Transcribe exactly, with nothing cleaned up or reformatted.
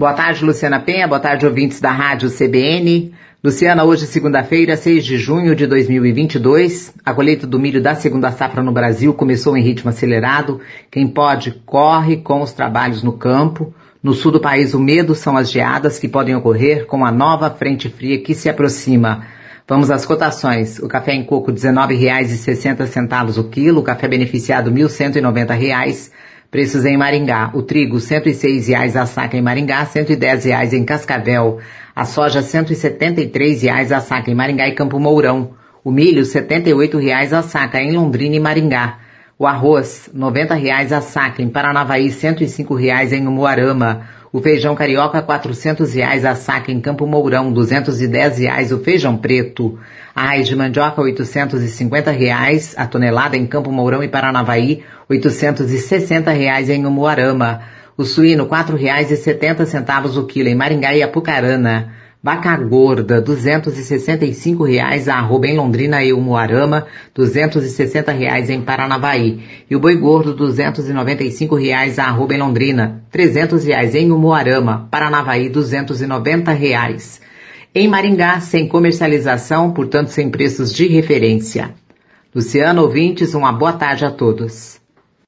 Boa tarde, Luciana Penha. Boa tarde, ouvintes da Rádio C B N. Luciana, hoje, segunda-feira, seis de junho de dois mil e vinte e dois, a colheita do milho da segunda safra no Brasil começou em ritmo acelerado. Quem pode, corre com os trabalhos no campo. No sul do país, o medo são as geadas que podem ocorrer com a nova frente fria que se aproxima. Vamos às cotações. O café em coco, dezenove reais e sessenta centavos o quilo. O café beneficiado, mil cento e noventa reais. Preços em Maringá. O trigo, cento e seis reais a saca em Maringá, cento e dez reais em Cascavel. A soja, cento e setenta e três reais a saca em Maringá e Campo Mourão. O milho, setenta e oito reais a saca em Londrina e Maringá. O arroz, noventa reais a saca em Paranavaí, cento e cinco reais em Umuarama. O feijão carioca, quatrocentos reais a saca em Campo Mourão, duzentos e dez reais o feijão preto. A raiz de mandioca, oitocentos e cinquenta reais a tonelada em Campo Mourão e Paranavaí, oitocentos e sessenta reais em Umuarama. O suíno, quatro reais e setenta centavos o quilo em Maringá e Apucarana. Vaca gorda, duzentos e sessenta e cinco reais a arroba em Londrina e Umuarama, duzentos e sessenta reais em Paranavaí. E o boi gordo, duzentos e noventa e cinco reais a arroba em Londrina, trezentos reais em Umuarama, Paranavaí, duzentos e noventa reais. Em Maringá, sem comercialização, portanto sem preços de referência. Luciano, ouvintes, uma boa tarde a todos.